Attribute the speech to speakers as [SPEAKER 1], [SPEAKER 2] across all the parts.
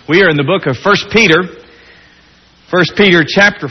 [SPEAKER 1] We are in the book of 1 Peter. 1 Peter chapter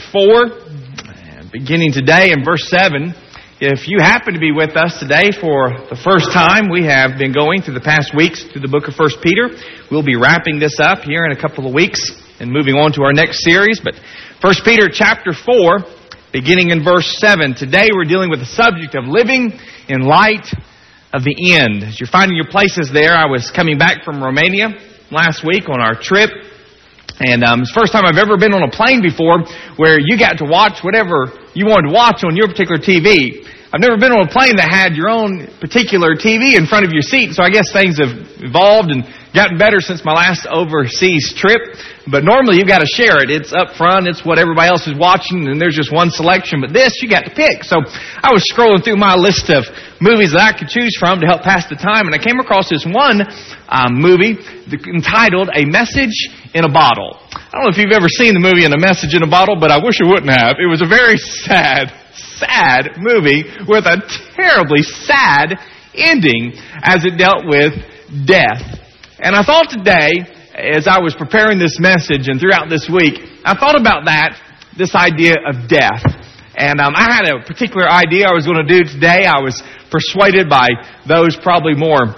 [SPEAKER 1] 4, beginning today in verse 7. If you happen to be with us today for the first time, we have been going through the past weeks through the book of 1 Peter. We'll be wrapping this up here in a couple of weeks and moving on to our next series. But 1 Peter chapter 4, beginning in verse 7. Today we're dealing with the subject of living in light of the end. As you're finding your places there, I was coming back from Romania last week on our trip. And it's the first time I've ever been on a plane before where you got to watch whatever you wanted to watch on your particular TV. I've never been on a plane that had your own particular TV in front of your seat, so I guess things have evolved and gotten better since my last overseas trip. But normally you've got to share it. It's up front, it's what everybody else is watching, and there's just one selection. But this, you got to pick. So I was scrolling through my list of movies that I could choose from to help pass the time, and I came across this one movie entitled A Message in a Bottle. I don't know if you've ever seen the movie A Message in a Bottle, but I wish I wouldn't have. It was a very sad movie with a terribly sad ending as it dealt with death. And I thought today, as I was preparing this message and throughout this week, I thought about this idea of death. And I had a particular idea I was going to do today. I was persuaded by those probably more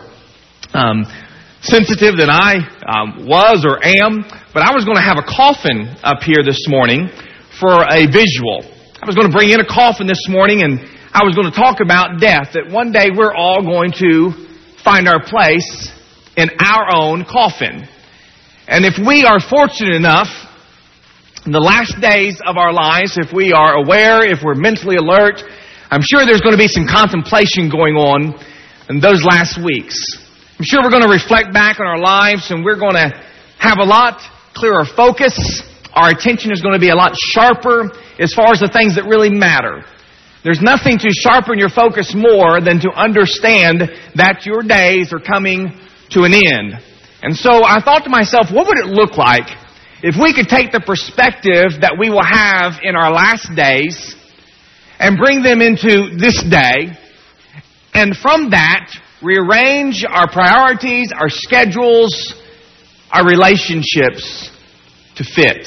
[SPEAKER 1] sensitive than I was or am. But I was going to have a coffin up here this morning for a visual. I was going to bring in a coffin this morning, and I was going to talk about death, that one day we're all going to find our place in our own coffin. And if we are fortunate enough, in the last days of our lives, if we are aware, if we're mentally alert, I'm sure there's going to be some contemplation going on in those last weeks. I'm sure we're going to reflect back on our lives, and we're going to have a lot clearer focus. Our attention is going to be a lot sharper as far as the things that really matter. There's nothing to sharpen your focus more than to understand that your days are coming to an end. And so I thought to myself, what would it look like if we could take the perspective that we will have in our last days and bring them into this day, and from that, rearrange our priorities, our schedules, our relationships to fit.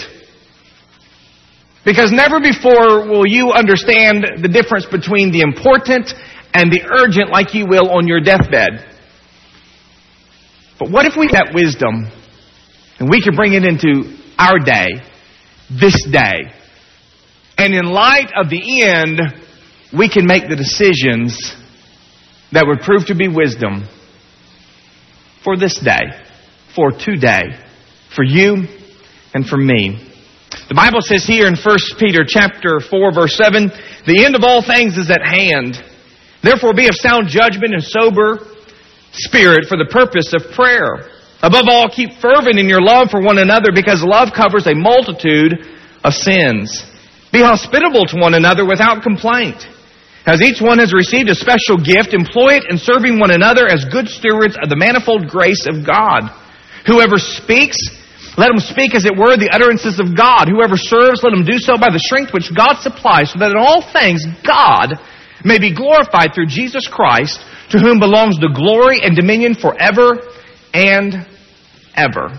[SPEAKER 1] Because never before will you understand the difference between the important and the urgent like you will on your deathbed. But what if we had wisdom and we could bring it into our day, this day, and in light of the end, we can make the decisions that would prove to be wisdom for this day, for today, for you and for me. The Bible says here in 1 Peter chapter 4, verse 7, the end of all things is at hand. Therefore be of sound judgment and sober spirit for the purpose of prayer. Above all, keep fervent in your love for one another, because love covers a multitude of sins. Be hospitable to one another without complaint. As each one has received a special gift, employ it in serving one another as good stewards of the manifold grace of God. Whoever speaks, let him speak as it were the utterances of God. Whoever serves, let him do so by the strength which God supplies, so that in all things God may be glorified through Jesus Christ, to whom belongs the glory and dominion forever and ever.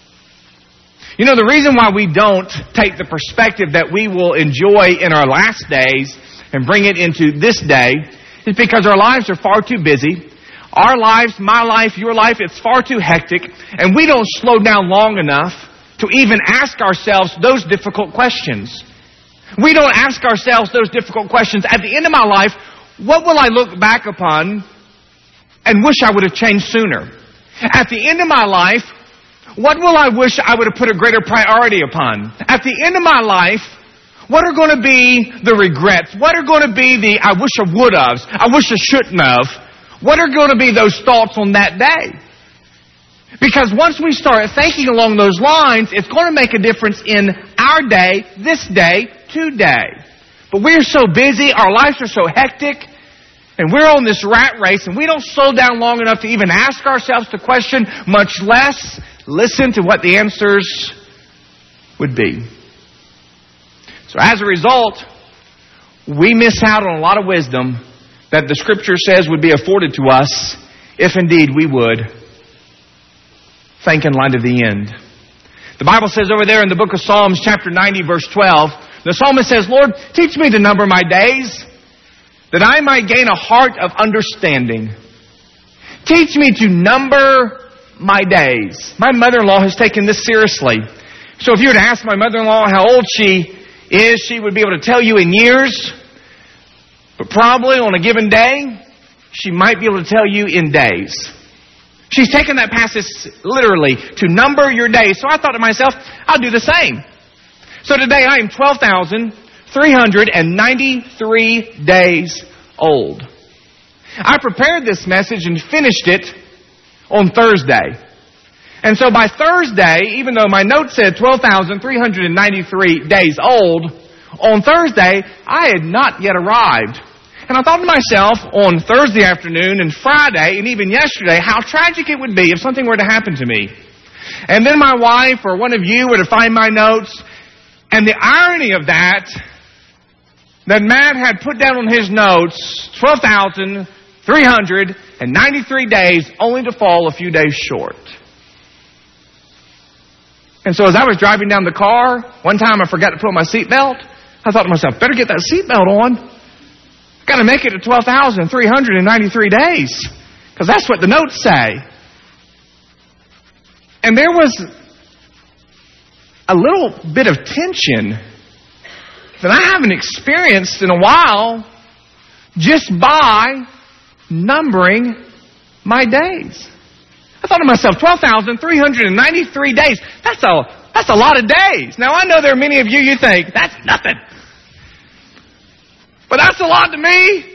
[SPEAKER 1] You know, the reason why we don't take the perspective that we will enjoy in our last days and bring it into this day is because our lives are far too busy. Our lives, my life, your life, it's far too hectic, and we don't slow down long enough to even ask ourselves those difficult questions. We don't ask ourselves those difficult questions. At the end of my life, what will I look back upon and wish I would have changed sooner? At the end of my life, what will I wish I would have put a greater priority upon? At the end of my life, what are going to be the regrets? What are going to be the I wish I would have, I wish I shouldn't have? What are going to be those thoughts on that day? Because once we start thinking along those lines, it's going to make a difference in our day, this day, today. But we're so busy, our lives are so hectic, and we're on this rat race, and we don't slow down long enough to even ask ourselves the question, much less listen to what the answers would be. So as a result, we miss out on a lot of wisdom that the Scripture says would be afforded to us if indeed we would think in light of the end. The Bible says over there in the book of Psalms, chapter 90, verse 12, the psalmist says, Lord, teach me to number my days, that I might gain a heart of understanding. Teach me to number my days. My mother-in-law has taken this seriously. So if you were to ask my mother-in-law how old she is, she would be able to tell you in years. But probably on a given day, she might be able to tell you in days. She's taken that passage literally, to number your days. So I thought to myself, I'll do the same. So today I am 12,393 days old. I prepared this message and finished it on Thursday. And so by Thursday, even though my note said 12,393 days old, on Thursday, I had not yet arrived. And I thought to myself on Thursday afternoon and Friday and even yesterday how tragic it would be if something were to happen to me. And then my wife or one of you were to find my notes. And the irony of that Matt had put down on his notes 12,393 days only to fall a few days short. And so as I was driving down the car, one time I forgot to put on my seatbelt. I thought to myself, better get that seatbelt on. Got to make it to 12,393 days, because that's what the notes say. And there was a little bit of tension that I haven't experienced in a while just by numbering my days. I thought to myself, 12,393 days, that's a lot of days. Now I know there are many of you think, that's nothing. But that's a lot to me.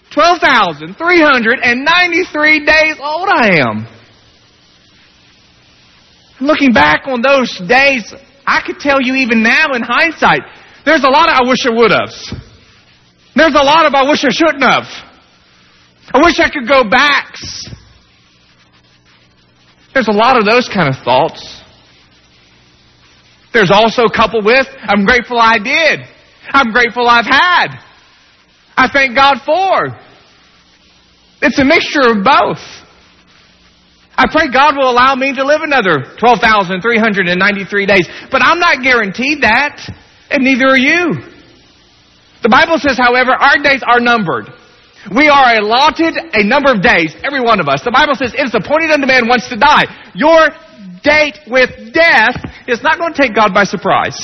[SPEAKER 1] 12,393 days old I am. Looking back on those days, I could tell you even now in hindsight, there's a lot of I wish I would have. There's a lot of I wish I shouldn't have. I wish I could go back. There's a lot of those kind of thoughts. There's also coupled with, I'm grateful I did. I'm grateful I've had. I thank God for. It's a mixture of both. I pray God will allow me to live another 12,393 days. But I'm not guaranteed that, and neither are you. The Bible says, however, our days are numbered. We are allotted a number of days, every one of us. The Bible says, it is appointed unto man once to die. Your date with death is not going to take God by surprise.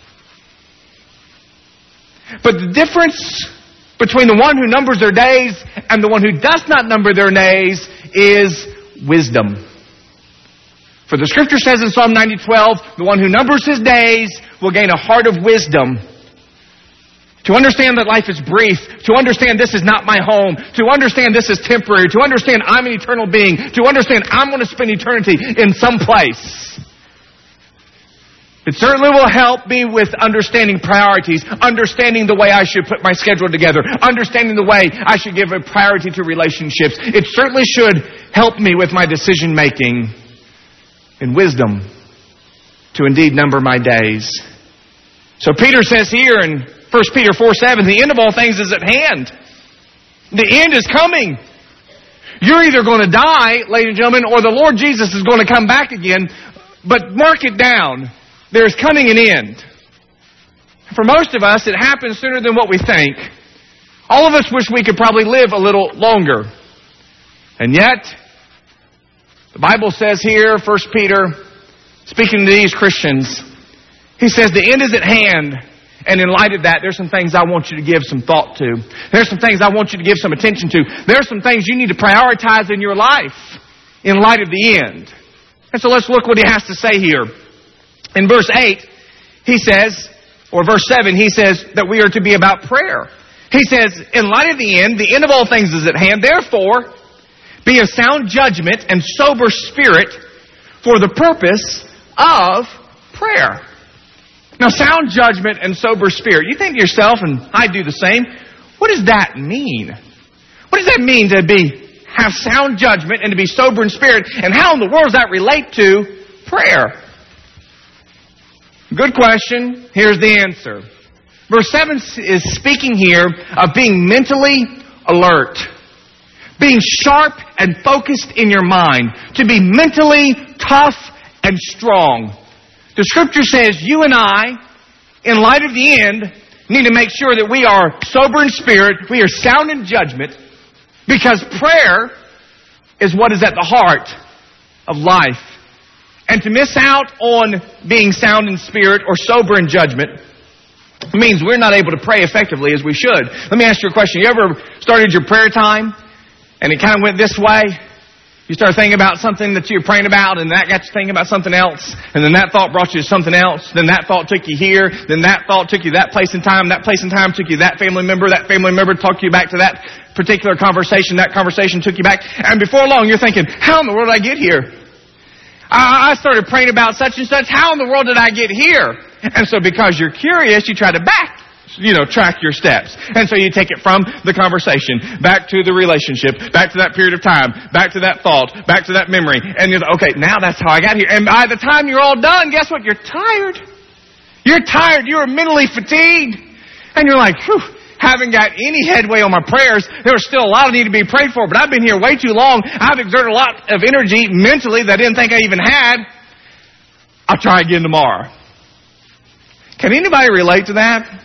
[SPEAKER 1] But the difference between the one who numbers their days and the one who does not number their days is wisdom. For the Scripture says in Psalm 90:12, the one who numbers his days will gain a heart of wisdom. To understand that life is brief, to understand this is not my home, to understand this is temporary, to understand I'm an eternal being, to understand I'm going to spend eternity in some place. It certainly will help me with understanding priorities, understanding the way I should put my schedule together, understanding the way I should give a priority to relationships. It certainly should help me with my decision making and wisdom to indeed number my days. So Peter says here in 1 Peter 4:7, the end of all things is at hand. The end is coming. You're either going to die, ladies and gentlemen, or the Lord Jesus is going to come back again. But mark it down. There's coming an end. For most of us, it happens sooner than what we think. All of us wish we could probably live a little longer. And yet, the Bible says here, 1 Peter, speaking to these Christians, he says the end is at hand. And in light of that, there's some things I want you to give some thought to. There's some things I want you to give some attention to. There's some things you need to prioritize in your life in light of the end. And so let's look what he has to say here. In verse 8, he says, or verse 7, he says that we are to be about prayer. He says, in light of the end of all things is at hand. Therefore, be of sound judgment and sober spirit for the purpose of prayer. Now, sound judgment and sober spirit. You think to yourself, and I do the same, what does that mean? What does that mean to have sound judgment and to be sober in spirit? And how in the world does that relate to prayer? Good question. Here's the answer. Verse 7 is speaking here of being mentally alert. Being sharp and focused in your mind. To be mentally tough and strong. The Scripture says you and I, in light of the end, need to make sure that we are sober in spirit, we are sound in judgment, because prayer is what is at the heart of life. And to miss out on being sound in spirit or sober in judgment means we're not able to pray effectively as we should. Let me ask you a question. You ever started your prayer time and it kind of went this way? You start thinking about something that you're praying about, and that got you thinking about something else, and then that thought brought you to something else, then that thought took you here, then that thought took you that place in time took you that family member took you back to that particular conversation, that conversation took you back, and before long you're thinking, how in the world did I get here? I started praying about such and such, how in the world did I get here? And so because you're curious, you try to track your steps. And so you take it from the conversation, back to the relationship, back to that period of time, back to that thought, back to that memory. And you're like, okay, now that's how I got here. And by the time you're all done, guess what? You're tired. You're tired. You're mentally fatigued. And you're like, whew, haven't got any headway on my prayers. There was still a lot that need to be prayed for, but I've been here way too long. I've exerted a lot of energy mentally that I didn't think I even had. I'll try again tomorrow. Can anybody relate to that?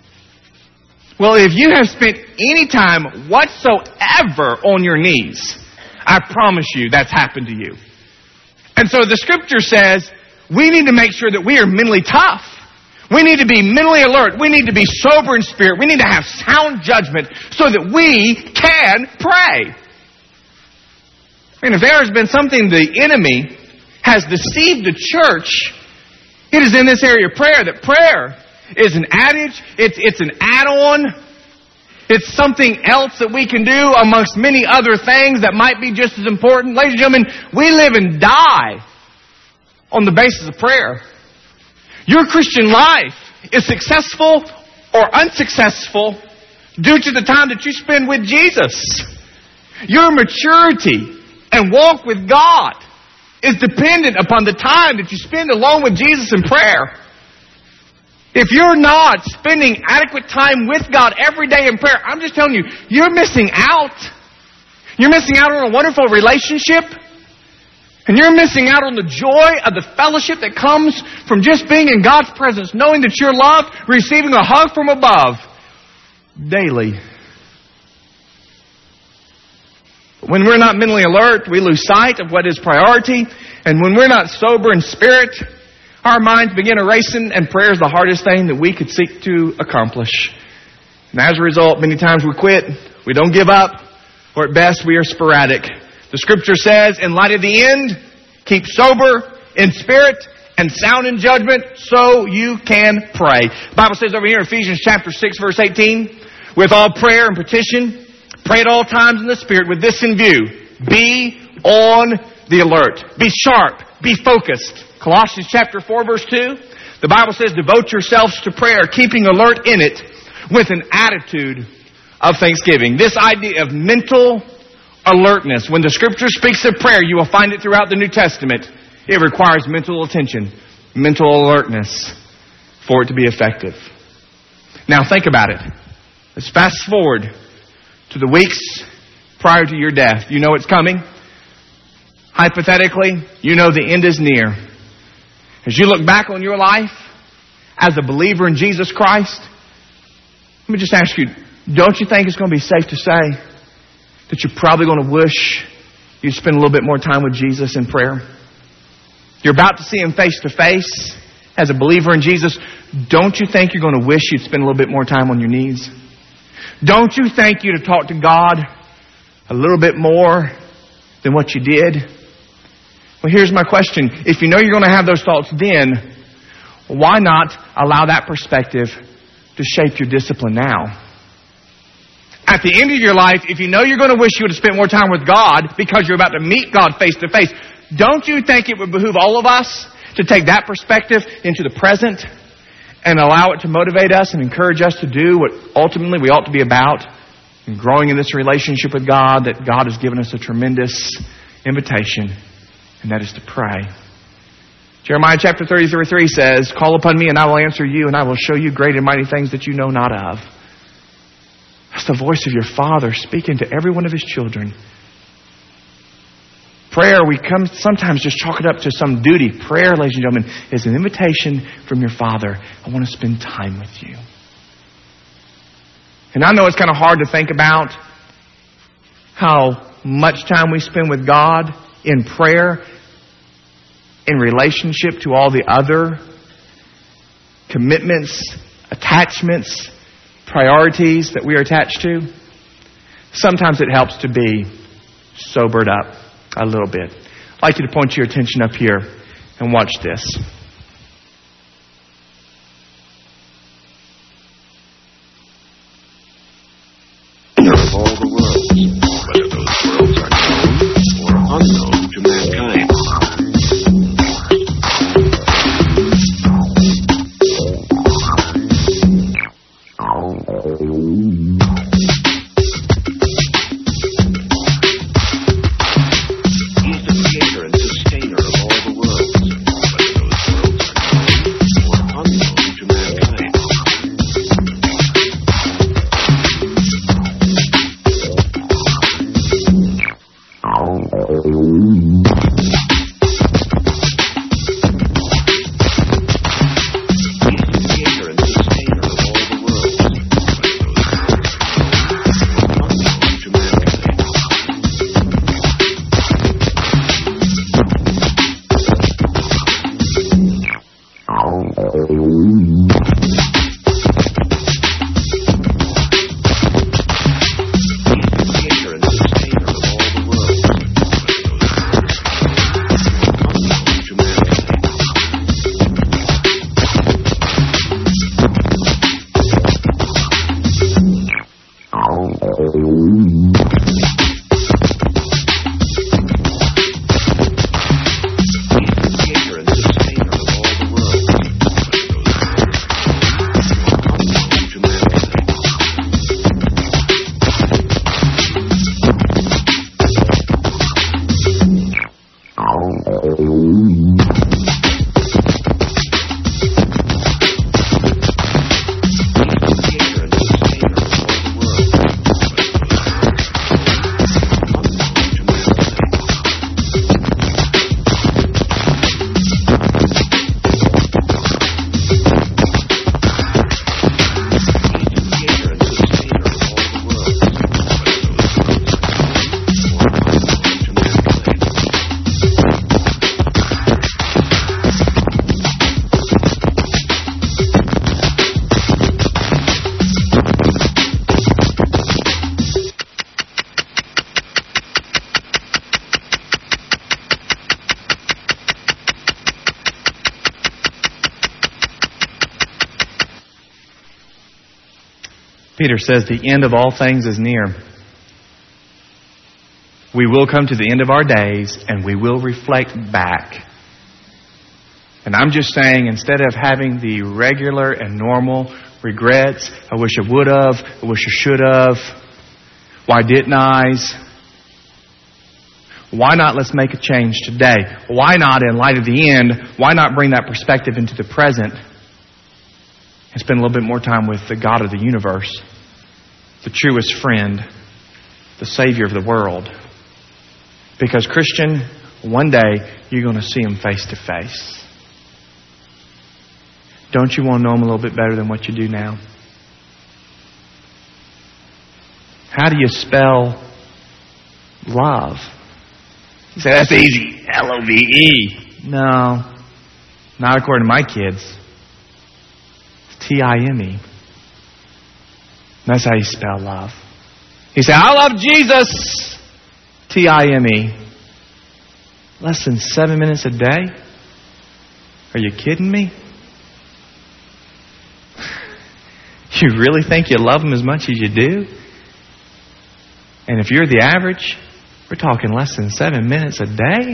[SPEAKER 1] Well, if you have spent any time whatsoever on your knees, I promise you that's happened to you. And so the Scripture says we need to make sure that we are mentally tough. We need to be mentally alert. We need to be sober in spirit. We need to have sound judgment so that we can pray. And if there has been something the enemy has deceived the church, it is in this area of prayer, that prayer is an adage, it's an add-on, it's something else that we can do amongst many other things that might be just as important. Ladies and gentlemen, we live and die on the basis of prayer. Your Christian life is successful or unsuccessful due to the time that you spend with Jesus. Your maturity and walk with God is dependent upon the time that you spend alone with Jesus in prayer. If you're not spending adequate time with God every day in prayer, I'm just telling you, you're missing out. You're missing out on a wonderful relationship. And you're missing out on the joy of the fellowship that comes from just being in God's presence, knowing that you're loved, receiving a hug from above daily. When we're not mentally alert, we lose sight of what is priority. And when we're not sober in spirit, our minds begin racing, and prayer is the hardest thing that we could seek to accomplish. And as a result, many times we quit, we don't give up, or at best we are sporadic. The Scripture says, in light of the end, keep sober in spirit and sound in judgment so you can pray. The Bible says over here in Ephesians chapter 6, verse 18, with all prayer and petition, pray at all times in the Spirit with this in view. Be on the alert. Be sharp. Be focused. Colossians chapter 4, verse 2, the Bible says, devote yourselves to prayer, keeping alert in it with an attitude of thanksgiving. This idea of mental alertness. When the Scripture speaks of prayer, you will find it throughout the New Testament. It requires mental attention, mental alertness for it to be effective. Now think about it. Let's fast forward to the weeks prior to your death. You know it's coming. Hypothetically, you know the end is near. As you look back on your life as a believer in Jesus Christ, let me just ask you, don't you think it's going to be safe to say that you're probably going to wish you'd spend a little bit more time with Jesus in prayer? You're about to see Him face to face as a believer in Jesus. Don't you think you're going to wish you'd spend a little bit more time on your knees? Don't you think you'd have talked to God a little bit more than what you did? Well, here's my question. If you know you're going to have those thoughts then, why not allow that perspective to shape your discipline now? At the end of your life, if you know you're going to wish you would have spent more time with God because you're about to meet God face to face, don't you think it would behoove all of us to take that perspective into the present and allow it to motivate us and encourage us to do what ultimately we ought to be about, and growing in this relationship with God, that God has given us a tremendous invitation, and that is to pray. Jeremiah chapter 33 says, call upon me and I will answer you, and I will show you great and mighty things that you know not of. That's the voice of your Father speaking to every one of His children. Prayer, we come sometimes just chalk it up to some duty. Prayer, ladies and gentlemen, is an invitation from your Father. I want to spend time with you. And I know it's kind of hard to think about how much time we spend with God in prayer in relationship to all the other commitments, attachments, priorities that we are attached to. Sometimes it helps to be sobered up a little bit. I'd like you to point your attention up here and watch this.
[SPEAKER 2] Of all the worlds, whether those worlds are known or unknown to mankind.
[SPEAKER 1] Peter says the end of all things is near. We will come to the end of our days and we will reflect back. And I'm just saying, instead of having the regular and normal regrets, I wish I would have, I wish I should have, why didn't I? Why not let's make a change today? Why not, in light of the end, why not bring that perspective into the present and spend a little bit more time with the God of the universe, the truest friend, the Savior of the world? Because, Christian, one day you're going to see Him face to face. Don't you want to know Him a little bit better than what you do now? How do you spell love? You say, that's easy. L-O-V-E. No, not according to my kids. It's T-I-M-E. That's how you spell love. You say, I love Jesus. T-I-M-E. Less than 7 minutes a day? Are you kidding me? You really think you love Him as much as you do? And if you're the average, we're talking less than 7 minutes a day?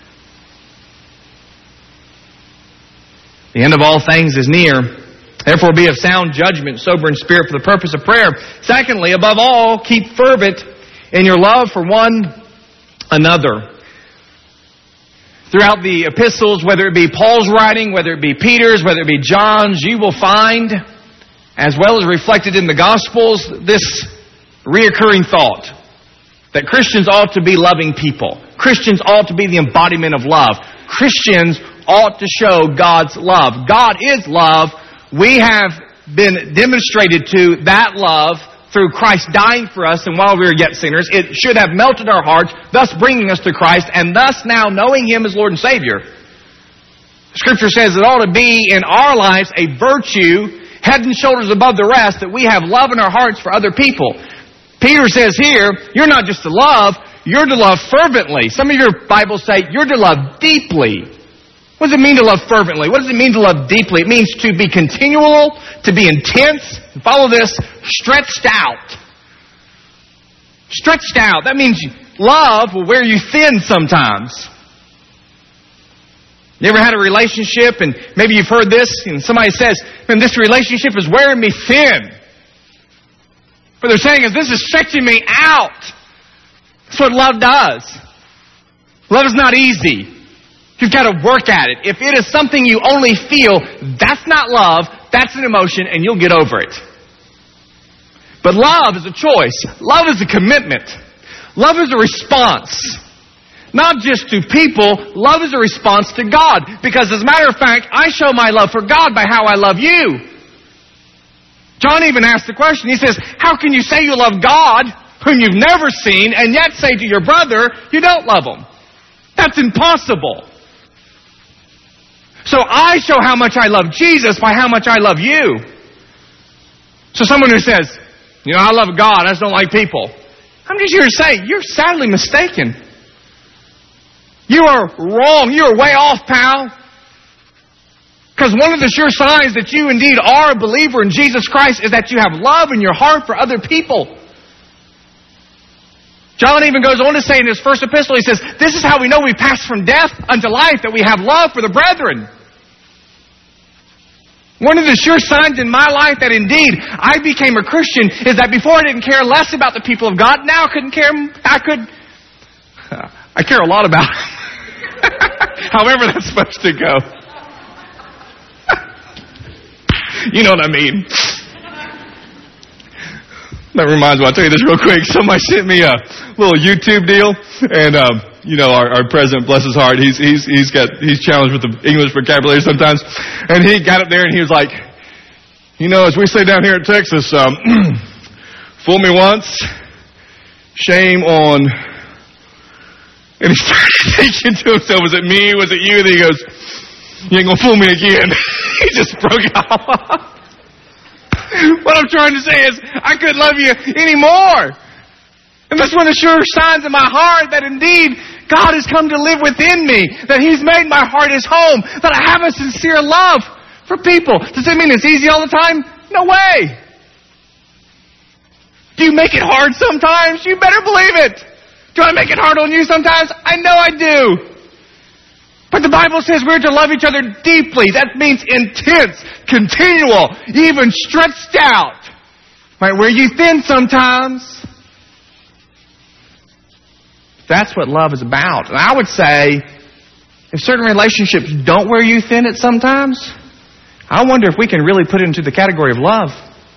[SPEAKER 1] The end of all things is near. Therefore be of sound judgment, sober in spirit for the purpose of prayer. Secondly, above all, keep fervent in your love for one another. Throughout the epistles, whether it be Paul's writing, whether it be Peter's, whether it be John's, you will find, as well as reflected in the Gospels, this reoccurring thought that Christians ought to be loving people. Christians ought to be the embodiment of love. Christians ought to show God's love. God is love. We have been demonstrated to that love through Christ dying for us, and while we were yet sinners, it should have melted our hearts, thus bringing us to Christ, and thus now knowing Him as Lord and Savior. Scripture says it ought to be in our lives a virtue, head and shoulders above the rest, that we have love in our hearts for other people. Peter says here, you're not just to love, you're to love fervently. Some of your Bibles say you're to love deeply. What does it mean to love fervently? What does it mean to love deeply? It means to be continual, to be intense. Follow this, stretched out. Stretched out. That means love will wear you thin sometimes. You ever had a relationship and maybe you've heard this and somebody says, man, this relationship is wearing me thin. What they're saying is this is stretching me out. That's what love does. Love is not easy. You've got to work at it. If it is something you only feel, that's not love, that's an emotion, and you'll get over it. But love is a choice. Love is a commitment. Love is a response. Not just to people, love is a response to God. Because as a matter of fact, I show my love for God by how I love you. John even asked the question, he says, how can you say you love God, whom you've never seen, and yet say to your brother, you don't love him? That's impossible. So I show how much I love Jesus by how much I love you. So someone who says, I love God, I just don't like people. I'm just here to say, you're sadly mistaken. You are wrong. You are way off, pal. Because one of the sure signs that you indeed are a believer in Jesus Christ is that you have love in your heart for other people. John even goes on to say in his first epistle, he says, this is how we know we pass from death unto life, that we have love for the brethren. One of the sure signs in my life that indeed I became a Christian is that before I didn't care less about the people of God, now I couldn't care. I care a lot about them. However that's supposed to go. You know what I mean. That reminds me, I'll tell you this real quick. Somebody sent me a little YouTube deal, and our president, bless his heart, he's challenged with the English vocabulary sometimes, and he got up there and he was like, as we say down here in Texas, fool me once, shame on. And he started thinking to himself, was it me? Was it you? And he goes, you ain't gonna fool me again. He just broke out. What I'm trying to say is, I couldn't love you anymore. And that's one of the sure signs in my heart that indeed God has come to live within me, that He's made my heart His home, that I have a sincere love for people. Does it mean it's easy all the time? No way. Do you make it hard sometimes? You better believe it. Do I make it hard on you sometimes? I know I do. But the Bible says we're to love each other deeply. That means intense, continual, even stretched out. Might wear you thin sometimes. That's what love is about. And I would say, if certain relationships don't wear you thin at sometimes, I wonder if we can really put it into the category of love.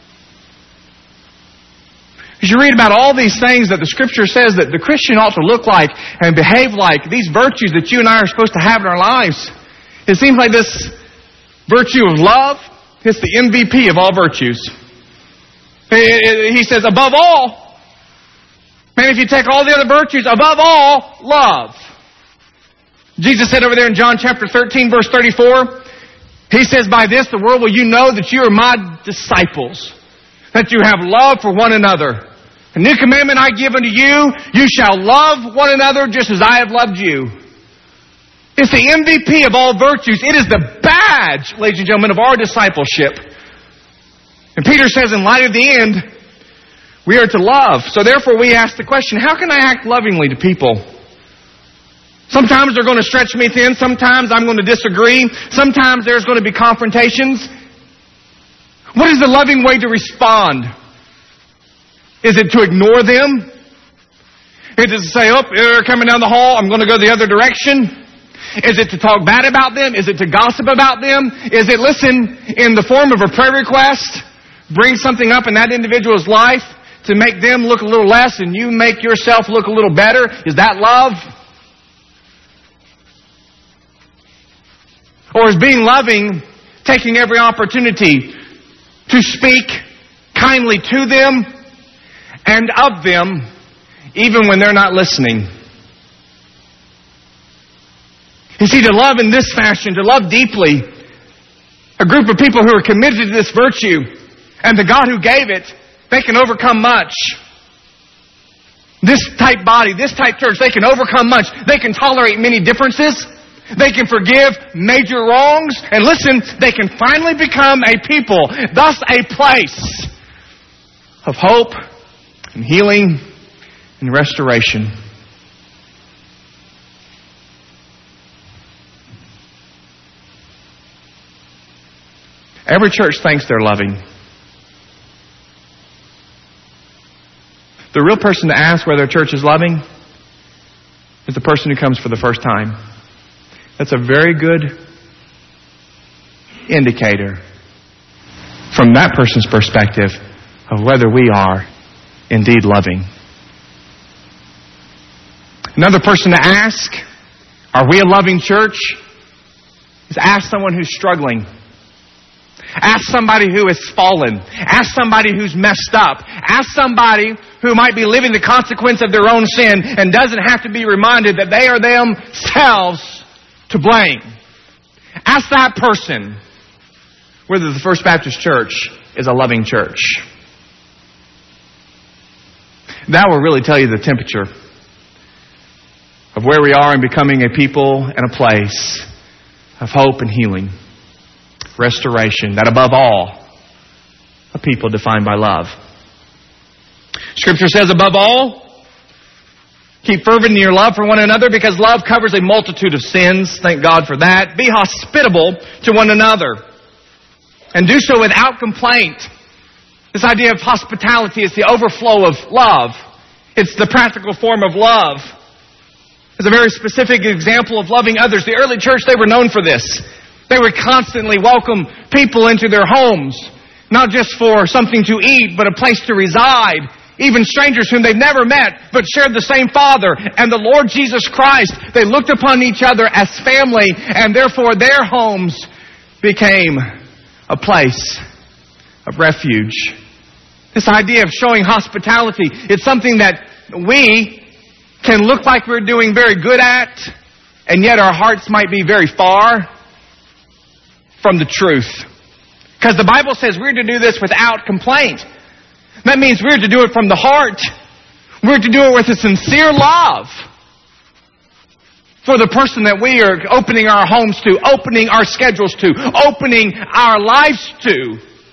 [SPEAKER 1] Because you read about all these things that the Scripture says that the Christian ought to look like and behave like, these virtues that you and I are supposed to have in our lives. It seems like this virtue of love is the MVP of all virtues. He says, above all, man, if you take all the other virtues, above all, love. Jesus said over there in John chapter 13, verse 34, He says, by this the world will know that you are my disciples, that you have love for one another. A new commandment I give unto you, you shall love one another just as I have loved you. It's the MVP of all virtues. It is the badge, ladies and gentlemen, of our discipleship. And Peter says, in light of the end, we are to love. So therefore we ask the question, how can I act lovingly to people? Sometimes they're going to stretch me thin. Sometimes I'm going to disagree. Sometimes there's going to be confrontations. What is the loving way to respond? Is it to ignore them? Is it to say, they're coming down the hall, I'm going to go the other direction? Is it to talk bad about them? Is it to gossip about them? Is it, listen, in the form of a prayer request, bring something up in that individual's life to make them look a little less and you make yourself look a little better? Is that love? Or is being loving taking every opportunity to speak kindly to them and of them, even when they're not listening? You see, to love in this fashion, to love deeply, a group of people who are committed to this virtue, and the God who gave it, they can overcome much. This type body, this type church, they can overcome much. They can tolerate many differences. They can forgive major wrongs. And listen, they can finally become a people, thus a place of hope and healing and restoration. Every church thinks they're loving. The real person to ask whether a church is loving is the person who comes for the first time. That's a very good indicator from that person's perspective of whether we are indeed loving. Another person to ask, are we a loving church? Is ask someone who's struggling. Ask somebody who has fallen. Ask somebody who's messed up. Ask somebody who might be living the consequence of their own sin and doesn't have to be reminded that they are themselves to blame. Ask that person whether the First Baptist Church is a loving church. That will really tell you the temperature of where we are in becoming a people and a place of hope and healing. Restoration, that above all, a people defined by love. Scripture says, above all, keep fervent in your love for one another, because love covers a multitude of sins. Thank God for that. Be hospitable to one another, and do so without complaint. This idea of hospitality is the overflow of love. It's the practical form of love. It's a very specific example of loving others. The early church, they were known for this. They would constantly welcome people into their homes, not just for something to eat, but a place to reside. Even strangers whom they've never met, but shared the same Father and the Lord Jesus Christ. They looked upon each other as family, and therefore their homes became a place of refuge. This idea of showing hospitality, it's something that we can look like we're doing very good at, and yet our hearts might be very far from the truth. Because the Bible says we're to do this without complaint. That means we're to do it from the heart. We're to do it with a sincere love for the person that we are opening our homes to, opening our schedules to, opening our lives to.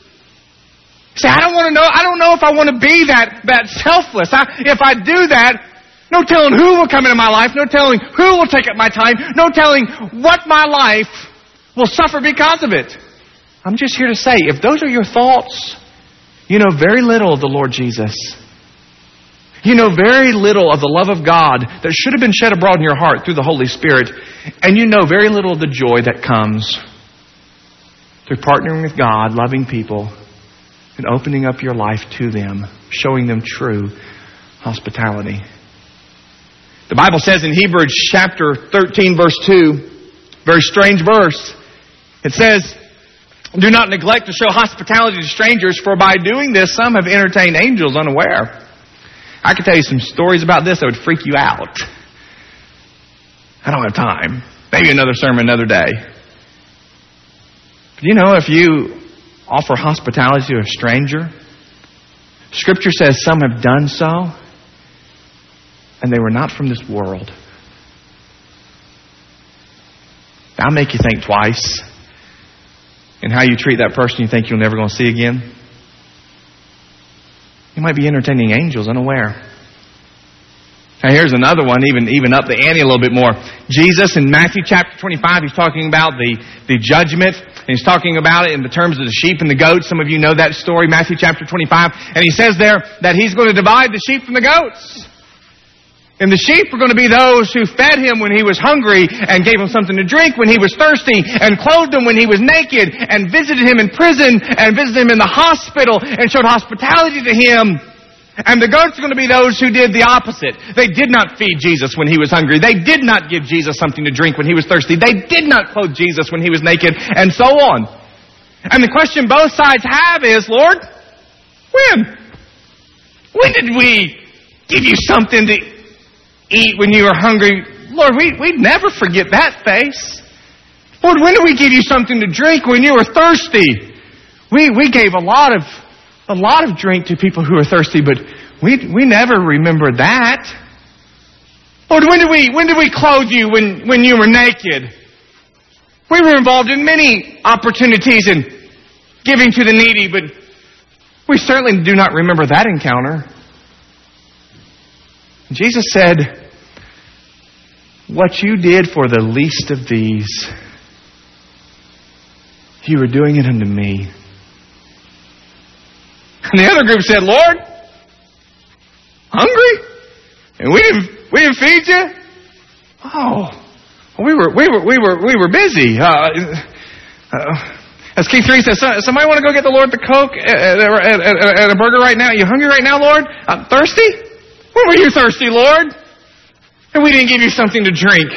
[SPEAKER 1] See, I don't know if I want to be that selfless. If I do that, no telling who will come into my life, no telling who will take up my time, no telling what my life will suffer because of it. I'm just here to say, if those are your thoughts, you know very little of the Lord Jesus. You know very little of the love of God that should have been shed abroad in your heart through the Holy Spirit. And you know very little of the joy that comes through partnering with God, loving people, and opening up your life to them, showing them true hospitality. The Bible says in Hebrews chapter 13, verse 2, very strange verse. It says, do not neglect to show hospitality to strangers, for by doing this, some have entertained angels unaware. I could tell you some stories about this that would freak you out. I don't have time. Maybe another sermon another day. But you know, if you offer hospitality to a stranger, Scripture says some have done so, and they were not from this world. That'll make you think twice. And how you treat that person you think you're never going to see again. You might be entertaining angels unaware. Now here's another one, even up the ante a little bit more. Jesus in Matthew chapter 25, he's talking about the judgment. And he's talking about it in the terms of the sheep and the goats. Some of you know that story, Matthew chapter 25. And he says there that he's going to divide the sheep from the goats. And the sheep are going to be those who fed him when he was hungry and gave him something to drink when he was thirsty and clothed him when he was naked and visited him in prison and visited him in the hospital and showed hospitality to him And the goats are going to be those who did the opposite. They did not feed Jesus when he was hungry. They did not give Jesus something to drink when he was thirsty. They did not clothe Jesus when he was naked, and so on. And the question both sides have is, Lord, when? When did we give you something to eat when you were hungry? Lord, we'd never forget that face. Lord, when did we give you something to drink when you were thirsty? We gave a lot of drink to people who were thirsty, but we never remembered that. Lord, when did we clothe you when you were naked? We were involved in many opportunities in giving to the needy, but we certainly do not remember that encounter. Jesus said, what you did for the least of these, you were doing it unto me. And the other group said, Lord, hungry? And we didn't feed you? Oh, we were busy. As Keith Reed says, somebody want to go get the Lord the Coke and a burger right now? You hungry right now, Lord? Thirsty? When were you thirsty, Lord? And we didn't give you something to drink.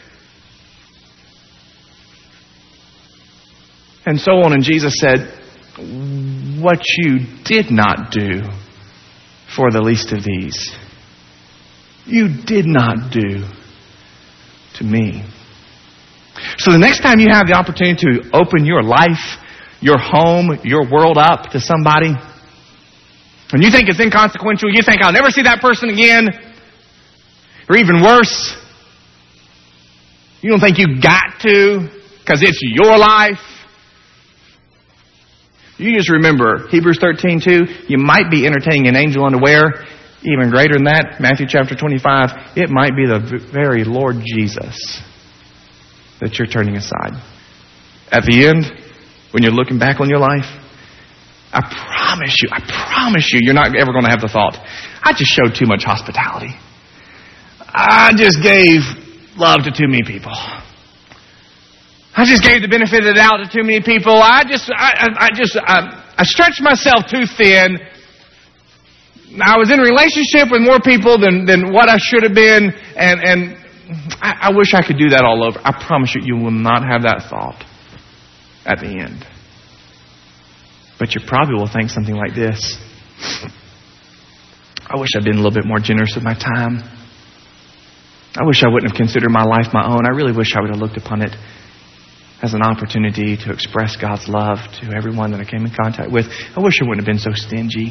[SPEAKER 1] And so on. And Jesus said, what you did not do for the least of these, you did not do to me. So the next time you have the opportunity to open your life, your home, your world up to somebody, and you think it's inconsequential, you think I'll never see that person again, or even worse, you don't think you got to because it's your life. You just remember Hebrews 13:2. You might be entertaining an angel unaware. Even greater than that, Matthew chapter 25. It might be the very Lord Jesus that you're turning aside. At the end, when you're looking back on your life, I promise you, you're not ever going to have the thought, I just showed too much hospitality. I just gave love to too many people. I just gave the benefit of the doubt to too many people. I stretched myself too thin. I was in a relationship with more people than what I should have been, and I wish I could do that all over. I promise you, you will not have that thought at the end. But you probably will think something like this. I wish I'd been a little bit more generous with my time. I wish I wouldn't have considered my life my own. I really wish I would have looked upon it as an opportunity to express God's love to everyone that I came in contact with. I wish I wouldn't have been so stingy.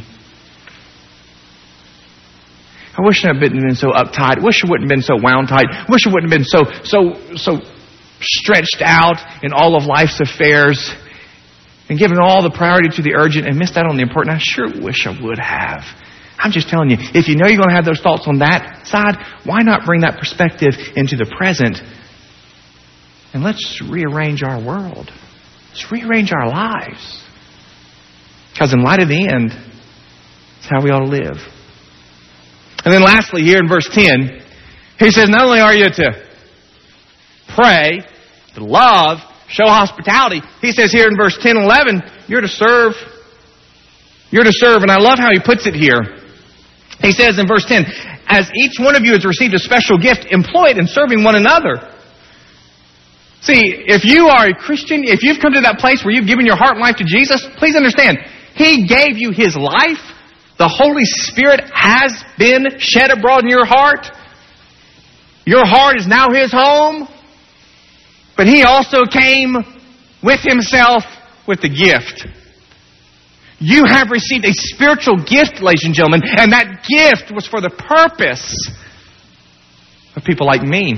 [SPEAKER 1] I wish I wouldn't have been so uptight. I wish I wouldn't have been so wound tight. I wish I wouldn't have been so stretched out in all of life's affairs and given all the priority to the urgent and missed out on the important. I sure wish I would have. I'm just telling you, if you know you're going to have those thoughts on that side, why not bring that perspective into the present? And let's rearrange our world. Let's rearrange our lives. Because in light of the end, it's how we ought to live. And then lastly, here in verse 10, he says, not only are you to pray, to love, show hospitality, he says here in verse 10 and 11, you're to serve. You're to serve. And I love how he puts it here. He says in verse 10, as each one of you has received a special gift, employ it in serving one another. See, if you are a Christian, if you've come to that place where you've given your heart and life to Jesus, please understand, He gave you His life. The Holy Spirit has been shed abroad in your heart. Your heart is now His home. But He also came with Himself with the gift. You have received a spiritual gift, ladies and gentlemen, and that gift was for the purpose of people like me.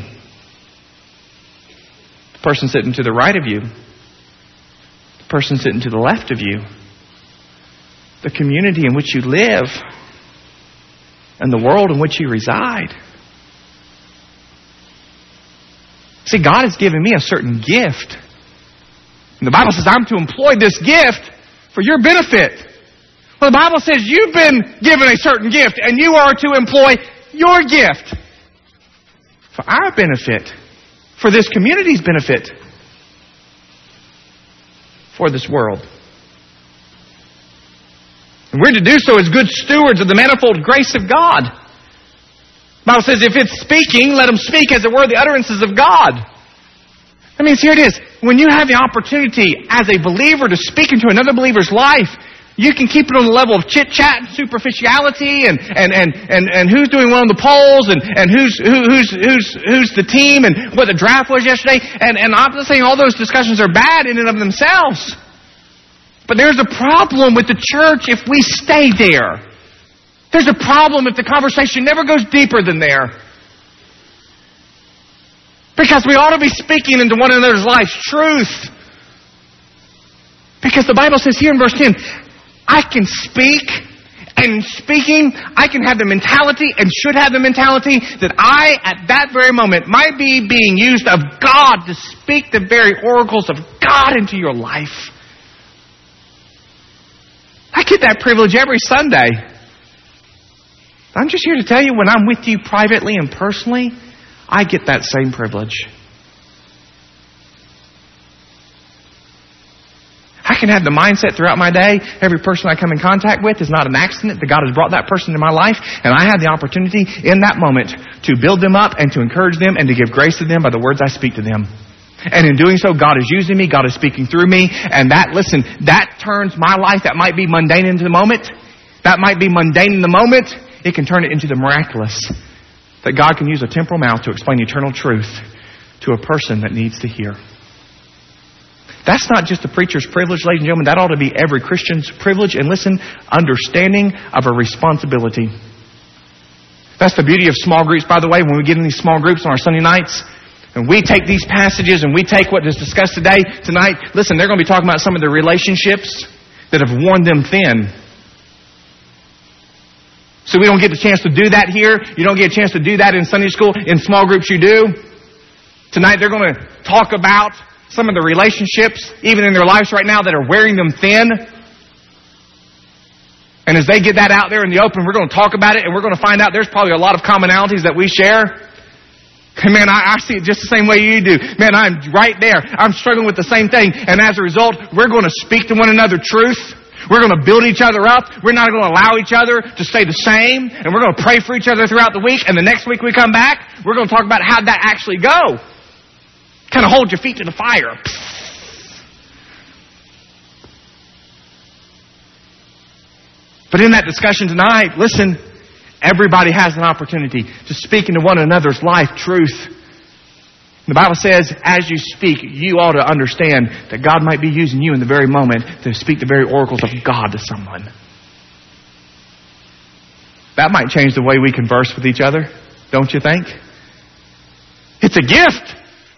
[SPEAKER 1] The person sitting to the right of you. The person sitting to the left of you. The community in which you live. And the world in which you reside. See, God has given me a certain gift. And the Bible says I'm to employ this gift for your benefit. Well, the Bible says you've been given a certain gift and you are to employ your gift for our benefit, for this community's benefit, for this world. And we're to do so as good stewards of the manifold grace of God. The Bible says, if it's speaking, let them speak as it were the utterances of God. That means here it is. When you have the opportunity as a believer to speak into another believer's life, you can keep it on the level of chit-chat and superficiality and who's doing well in the polls and who's the team and what the draft was yesterday. And I'm not saying all those discussions are bad in and of themselves. But there's a problem with the church if we stay there. There's a problem if the conversation never goes deeper than there. Because we ought to be speaking into one another's lives truth. Because the Bible says here in verse 10, I can speak, and in speaking, I can have the mentality and should have the mentality that I, at that very moment, might be being used of God to speak the very oracles of God into your life. I get that privilege every Sunday. I'm just here to tell you, when I'm with you privately and personally, I get that same privilege. I can have the mindset throughout my day, every person I come in contact with is not an accident, that God has brought that person into my life, and I have the opportunity in that moment to build them up and to encourage them and to give grace to them by the words I speak to them. And in doing so, God is using me, God is speaking through me, and that turns my life that might be mundane into the moment. That might be mundane in the moment. It can turn it into the miraculous. That God can use a temporal mouth to explain eternal truth to a person that needs to hear. That's not just the preacher's privilege, ladies and gentlemen. That ought to be every Christian's privilege. And listen, understanding of a responsibility. That's the beauty of small groups, by the way. When we get in these small groups on our Sunday nights, and we take these passages and we take what is discussed tonight, listen, they're going to be talking about some of the relationships that have worn them thin. So we don't get the chance to do that here. You don't get a chance to do that in Sunday school. In small groups you do. Tonight they're going to talk about some of the relationships, even in their lives right now, that are wearing them thin. And as they get that out there in the open, we're going to talk about it, and we're going to find out there's probably a lot of commonalities that we share. And man, I see it just the same way you do. Man, I'm right there. I'm struggling with the same thing. And as a result, we're going to speak to one another truth. We're going to build each other up. We're not going to allow each other to stay the same. And we're going to pray for each other throughout the week. And the next week we come back, we're going to talk about how that actually go. Kind of hold your feet to the fire. But in that discussion tonight, listen, everybody has an opportunity to speak into one another's life truth. The Bible says, as you speak, you ought to understand that God might be using you in the very moment to speak the very oracles of God to someone. That might change the way we converse with each other, don't you think? It's a gift.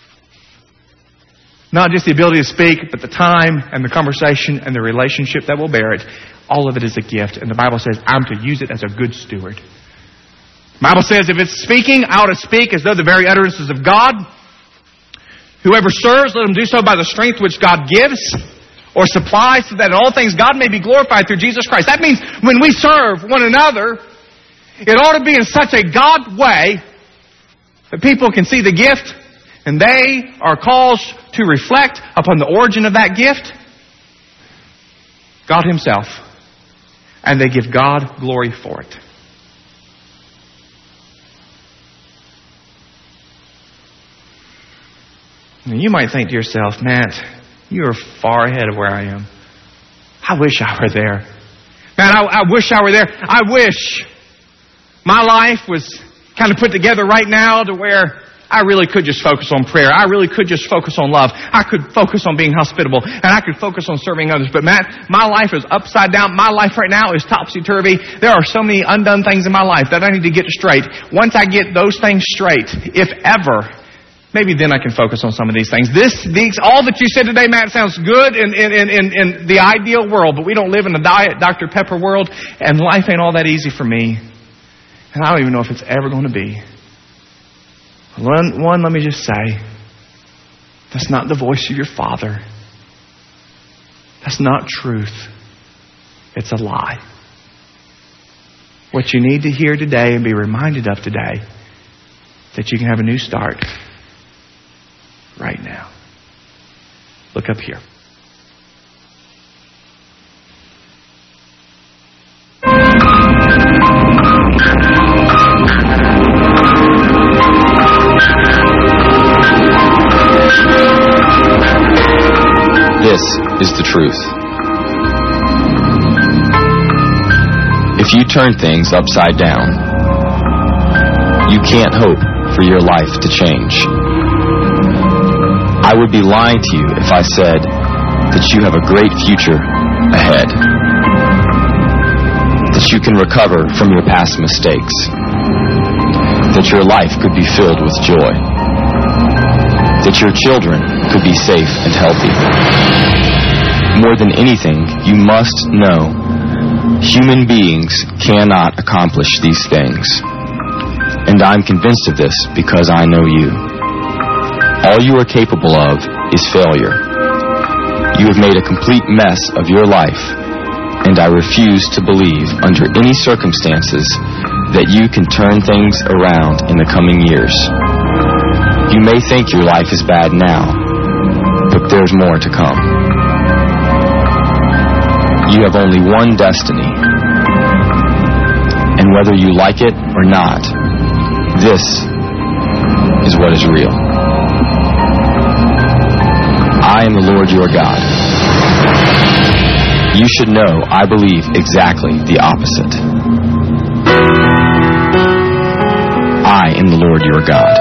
[SPEAKER 1] Not just the ability to speak, but the time and the conversation and the relationship that will bear it. All of it is a gift. And the Bible says, I'm to use it as a good steward. The Bible says, if it's speaking, I ought to speak as though the very utterances of God. Whoever serves, let him do so by the strength which God gives or supplies, so that in all things God may be glorified through Jesus Christ. That means when we serve one another, it ought to be in such a God way that people can see the gift, and they are called to reflect upon the origin of that gift, God Himself. And they give God glory for it. And you might think to yourself, Matt, you are far ahead of where I am. I wish I were there. Man, I wish I were there. I wish my life was kind of put together right now to where I really could just focus on prayer. I really could just focus on love. I could focus on being hospitable. And I could focus on serving others. But Matt, my life is upside down. My life right now is topsy-turvy. There are so many undone things in my life that I need to get straight. Once I get those things straight, if ever, maybe then I can focus on some of these things. All that you said today, Matt, sounds good in the ideal world. But we don't live in a Diet Dr. Pepper world. And life ain't all that easy for me. And I don't even know if it's ever going to be. One, let me just say, that's not the voice of your Father. That's not truth. It's a lie. What you need to hear today and be reminded of today, that you can have a new start right now. Look up here.
[SPEAKER 3] This is the truth. If you turn things upside down, you can't hope for your life to change. I would be lying to you if I said that you have a great future ahead, that you can recover from your past mistakes, that your life could be filled with joy, that your children could be safe and healthy. More than anything, you must know human beings cannot accomplish these things. And I'm convinced of this because I know you. All you are capable of is failure. You have made a complete mess of your life, and I refuse to believe under any circumstances that you can turn things around in the coming years. You may think your life is bad now, but there's more to come. You have only one destiny, and whether you like it or not, this is what is real. I am the Lord your God. You should know I believe exactly the opposite. I am the Lord your God.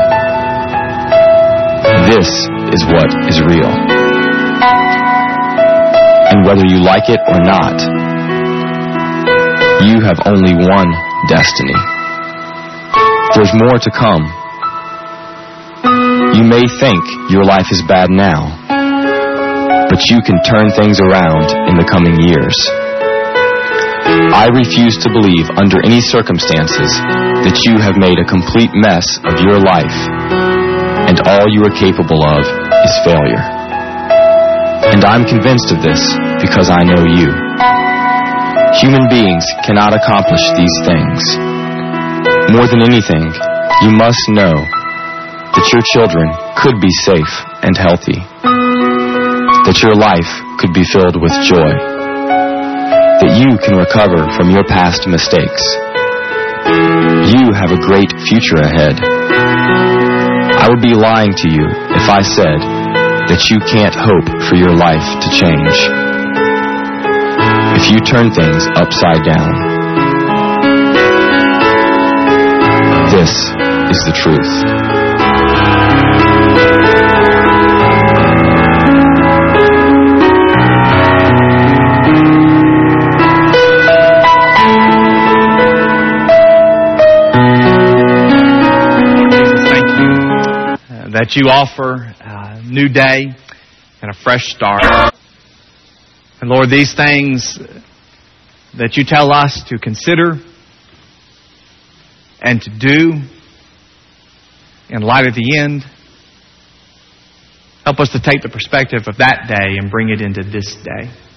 [SPEAKER 3] This is what is real. And whether you like it or not, you have only one destiny. There's more to come. You may think your life is bad now, but you can turn things around in the coming years. I refuse to believe under any circumstances that you have made a complete mess of your life, and all you are capable of is failure. And I'm convinced of this because I know you. Human beings cannot accomplish these things. More than anything, you must know that your children could be safe and healthy, that your life could be filled with joy, that you can recover from your past mistakes. You have a great future ahead. I would be lying to you if I said that you can't hope for your life to change. If you turn things upside down, this is the truth.
[SPEAKER 1] That you offer a new day and a fresh start. And Lord, these things that you tell us to consider and to do in light of the end, help us to take the perspective of that day and bring it into this day.